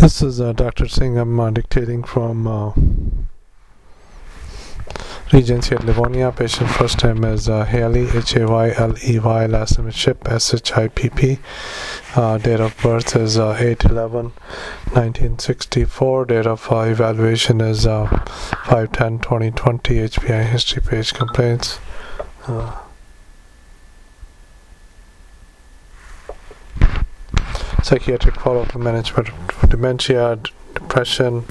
This is Dr. Singh. I'm dictating from Regency at Livonia. Patient first name is Haley, Hayley, last name is Shipp, Shipp. Date of birth is 8/11/1964. Date of evaluation is 5/10/2020. HPI history page complaints. Psychiatric follow-up and management of dementia, depression,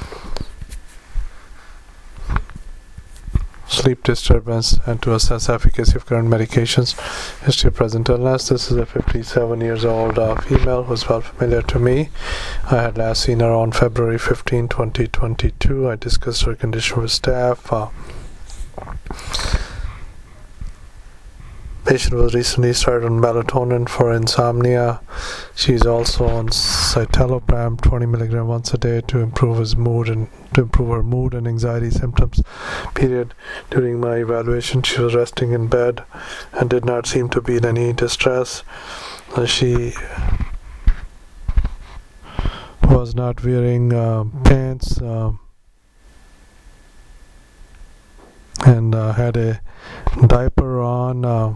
sleep disturbance, and to assess efficacy of current medications. History of present illness. This is a 57 years old female who's well familiar to me. I had last seen her on February 15, 2022. I discussed her condition with staff. Patient was recently started on melatonin for insomnia. She's also on citalopram 20 mg once a day to improve her mood and anxiety symptoms. During my evaluation, she was resting in bed and did not seem to be in any distress. She was not wearing pants and had a diaper on.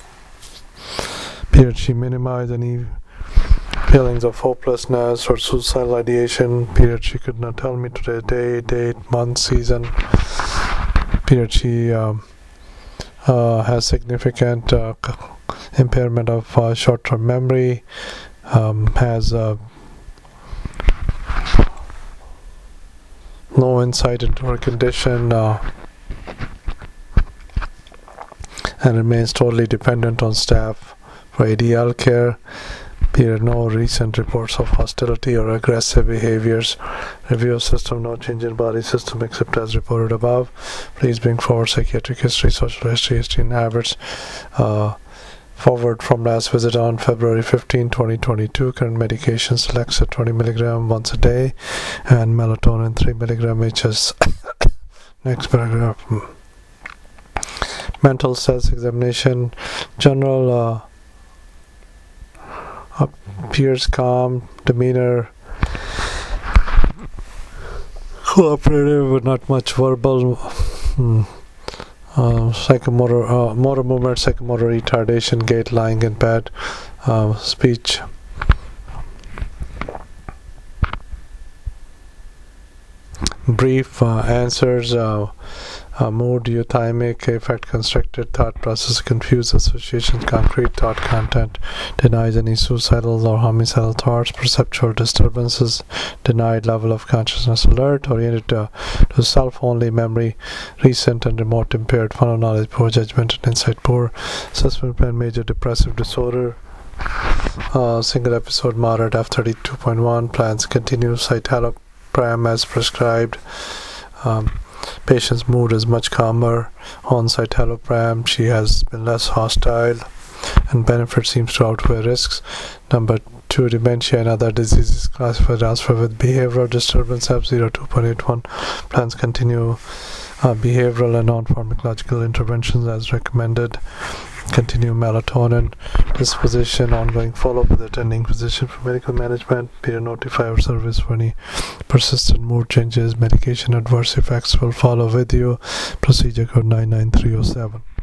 She minimized any feelings of hopelessness or suicidal ideation. She could not tell me today's day, date, month, season. She has significant impairment of short-term memory. Has no insight into her condition. And remains totally dependent on staff for ADL care. No recent reports of hostility or aggressive behaviors. Review of system, no change in body system except as reported above. Please bring forward psychiatric history, social history and habits. Forward from last visit on February 15, 2022. Current medication selects at 20 mg once a day and melatonin 3 mg HS. Next paragraph. Mental status examination. General appears calm, demeanor cooperative but not much verbal. Psychomotor motor movement, psychomotor retardation, gait, lying in bed, speech. Brief answers. Mood, euthymic, affect constructed, thought process, confused associations, concrete thought content, denies any suicidal or homicidal thoughts, perceptual disturbances, denied level of consciousness alert, oriented to self-only memory, recent and remote impaired, funnel knowledge, poor judgment and insight poor, assessment plan, major depressive disorder, single episode moderate F32.1, plans continue, citalopram as prescribed. Patient's mood is much calmer on citalopram. She has been less hostile and benefit seems to outweigh risks. Number 2, dementia and other diseases classified elsewhere with behavioral disturbance F02.81. Plans continue behavioral and non-pharmacological interventions as recommended. Continue melatonin. Disposition, ongoing follow-up with attending physician for medical management. Peer notify our service for any persistent mood changes. Medication adverse effects will follow with you. Procedure code 99307.